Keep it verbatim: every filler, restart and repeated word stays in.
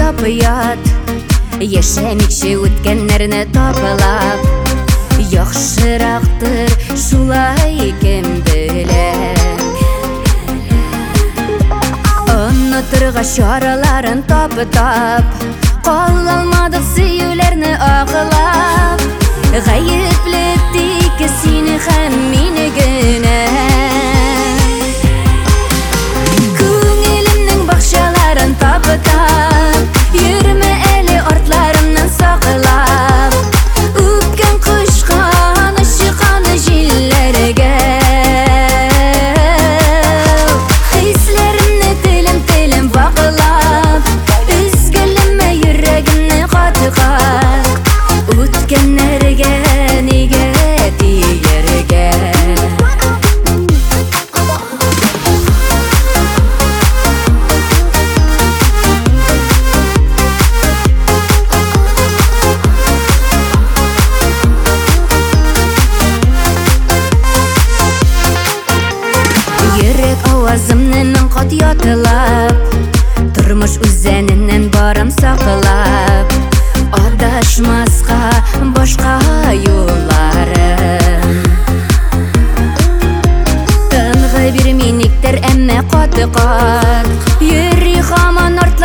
тапыят, яшәмикче үткәннәрне таплап. Яхшырактыр шулай, кем белә. Онытырга чараларын тапы-тап, калалмадык сөюләрне агылап. Гаепле тик сине һәм мине генә. Күңелемнең бакчаларын тапы-тап, йөрмә әле артларымнан сакылап. Үпкән кышкан чыккан җилләргә. Хисләремне телем-телем вакылап, üzгәлемә йөрәгемне катыгак. Үткәннәргә нигә тияргә? Йөрәк авазымнан кат ятылап, тормыш үзәненнән барам сакылап. Адашмаска башка юлларым. Тынгы бирми никтер, әмма каты-кат йөри һаман арт